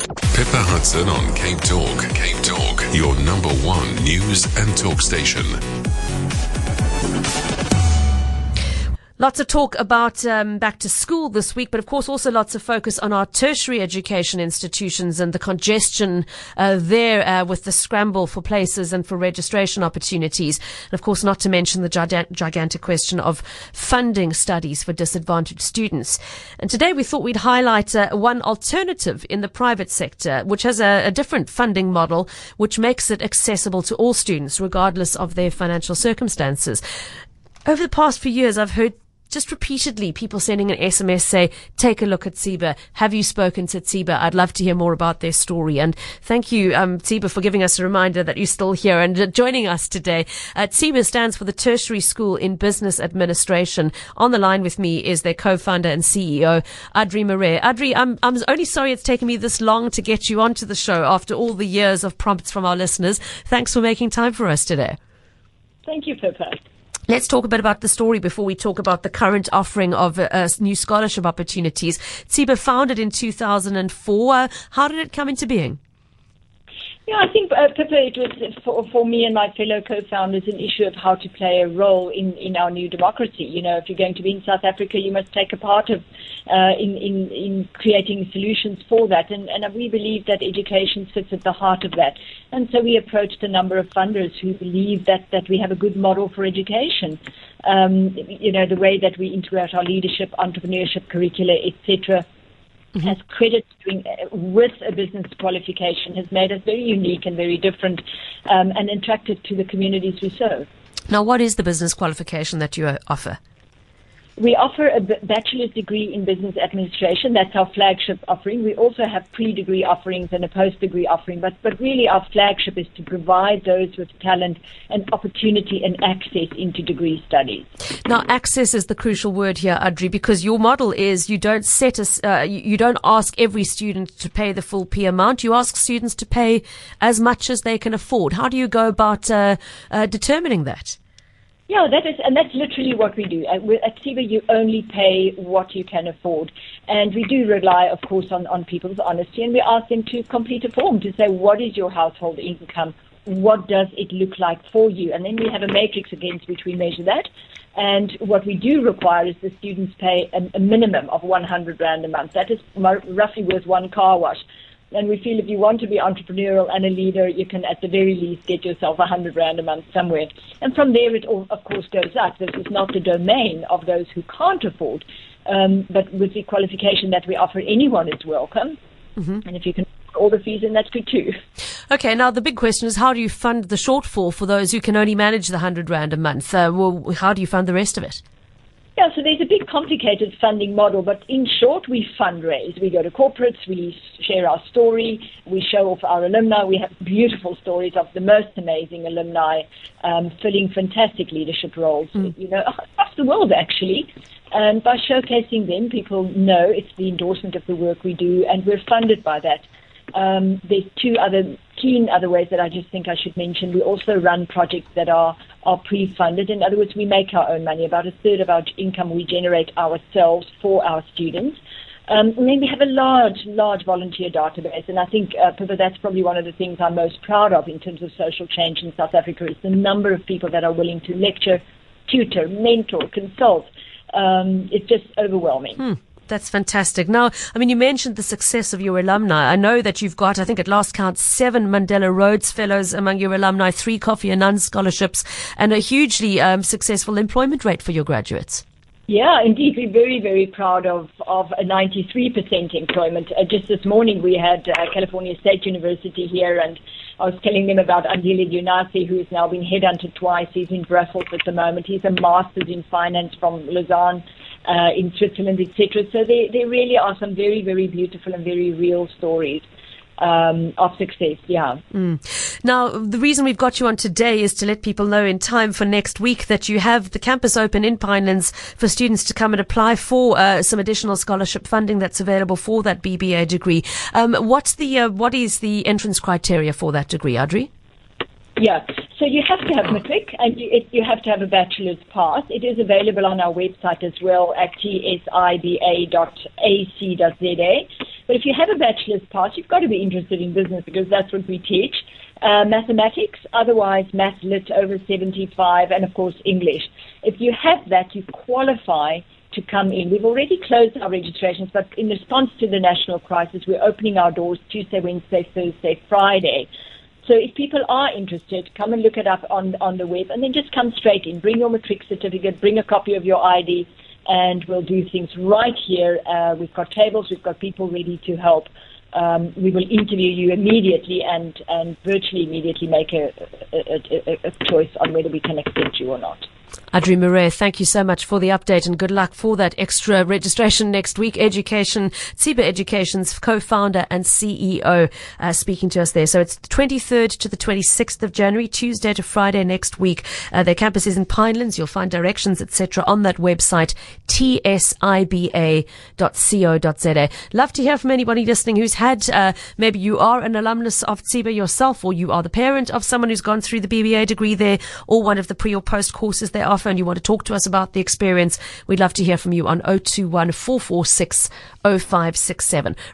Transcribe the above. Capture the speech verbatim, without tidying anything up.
Pippa Hudson on Cape Talk. Cape Talk, your number one news and talk station. Lots of talk about um, back to school this week, but of course also lots of focus on our tertiary education institutions and the congestion uh, there uh, with the scramble for places and for registration opportunities. And of course not to mention the gigant- gigantic question of funding studies for disadvantaged students. And today we thought we'd highlight uh, one alternative in the private sector, which has a, a different funding model, which makes it accessible to all students, regardless of their financial circumstances. Over the past few years, I've heard just repeatedly people sending an S M S say, take a look at Tsiba. Have you spoken to Tsiba? I'd love to hear more about their story. And thank you, um, Tsiba, for giving us a reminder that you're still here and uh, joining us today. Uh, Tsiba stands for the Tertiary School in Business Administration. On the line with me is their co-founder and C E O, Adri Marais. Adri, I'm, I'm only sorry it's taken me this long to get you onto the show after all the years of prompts from our listeners. Thanks for making time for us today. Thank you, Pippa. Let's talk a bit about the story before we talk about the current offering of uh, new scholarship opportunities. Tsiba founded in two thousand four. Uh, how did it come into being? Yeah, I think, uh, Pippa, it was for, for me and my fellow co-founders an issue of how to play a role in, in our new democracy. You know, if you're going to be in South Africa, you must take a part of uh, in, in, in creating solutions for that. And, and we believe that education sits at the heart of that. And so we approached a number of funders who believe that, that we have a good model for education. Um, you know, the way that we integrate our leadership, entrepreneurship curricula, et cetera, Mm-hmm. as credit doing with a business qualification has made us very unique and very different um, and attractive to the communities we serve. Now, what is the business qualification that you offer? We offer a b- bachelor's degree in business administration. That's our flagship offering. We also have pre-degree offerings and a post-degree offering, but, but really our flagship is to provide those with talent and opportunity and access into degree studies. Now, access is the crucial word here, Adri, because your model is you don't set a, uh, you, you don't ask every student to pay the full P amount. You ask students to pay as much as they can afford. How do you go about uh, uh, determining that? Yeah, that is, and that's literally what we do. At, at Tsiba, you only pay what you can afford. And we do rely, of course, on, on people's honesty, and we ask them to complete a form to say, what is your household income? What does it look like for you? And then we have a matrix against which we measure that. And what we do require is the students pay a, a minimum of one hundred rand a month. That is roughly worth one car wash. And we feel if you want to be entrepreneurial and a leader, you can at the very least get yourself one hundred rand a month somewhere. And from there it all, of course, goes up. This is not the domain of those who can't afford. Um, but with the qualification that we offer, anyone is welcome. Mm-hmm. And if you can put all the fees in, that's good too. Okay, now the big question is, how do you fund the shortfall for those who can only manage the one hundred rand a month? Uh, well, how do you fund the rest of it? Yeah, so there's a big complicated funding model, but in short, we fundraise. We go to corporates, we share our story, we show off our alumni. We have beautiful stories of the most amazing alumni um, filling fantastic leadership roles, mm. you know, across the world, actually. And by showcasing them, people know it's the endorsement of the work we do, and we're funded by that. Um, there's two other keen other ways that I just think I should mention. We also run projects that are, are pre-funded. In other words, we make our own money. About a third of our income we generate ourselves for our students. Um, and then we have a large, large volunteer database. And I think, uh, Pippa, that's probably one of the things I'm most proud of in terms of social change in South Africa is the number of people that are willing to lecture, tutor, mentor, consult. Um, it's just overwhelming. Hmm. That's fantastic. Now, I mean, you mentioned the success of your alumni. I know that you've got, I think at last count, seven Mandela Rhodes Fellows among your alumni, three Kofi Annan scholarships, and a hugely um, successful employment rate for your graduates. Yeah, indeed. We're very, very proud of, of a ninety-three percent employment. Uh, just this morning we had uh, California State University here, and I was telling them about Andile Yunasi, who has now been headhunted twice. He's in Brussels at the moment. He's a master's in finance from Lausanne. Uh, in Switzerland, et cetera. So there, there really are some very, very beautiful and very real stories um, of success, yeah. Mm. Now, the reason we've got you on today is to let people know in time for next week that you have the campus open in Pinelands for students to come and apply for uh, some additional scholarship funding that's available for that B B A degree. Um, what's the uh, what is the entrance criteria for that degree, Adri? Yeah, so you have to have matric and you, it, you have to have a bachelor's pass. It is available on our website as well at t s i b a dot a c dot z a. But if you have a bachelor's pass, you've got to be interested in business because that's what we teach. Uh, mathematics, otherwise math lit over seventy-five, and of course English. If you have that, you qualify to come in. We've already closed our registrations, but in response to the national crisis, we're opening our doors Tuesday, Wednesday, Thursday, Friday. So if people are interested, come and look it up on, on the web, and then just come straight in. Bring your matric certificate, bring a copy of your I D, and we'll do things right here. Uh, we've got tables, we've got people ready to help. Um, we will interview you immediately and, and virtually immediately make a, a, a, a choice on whether we can accept you or not. Adri Murray, thank you so much for the update and good luck for that extra registration next week. Education, Tsiba Education's co-founder and C E O, uh, speaking to us there. So it's the twenty-third to the twenty-sixth of January, Tuesday to Friday next week. Uh, their campus is in Pinelands. You'll find directions, et cetera on that website, t s i b a dot co dot z a. Love to hear from anybody listening who's had, uh, maybe you are an alumnus of Tsiba yourself, or you are the parent of someone who's gone through the B B A degree there, or one of the pre or post courses they offer, and you want to talk to us about the experience. We'd love to hear from you on zero two one, four four six, zero five six seven.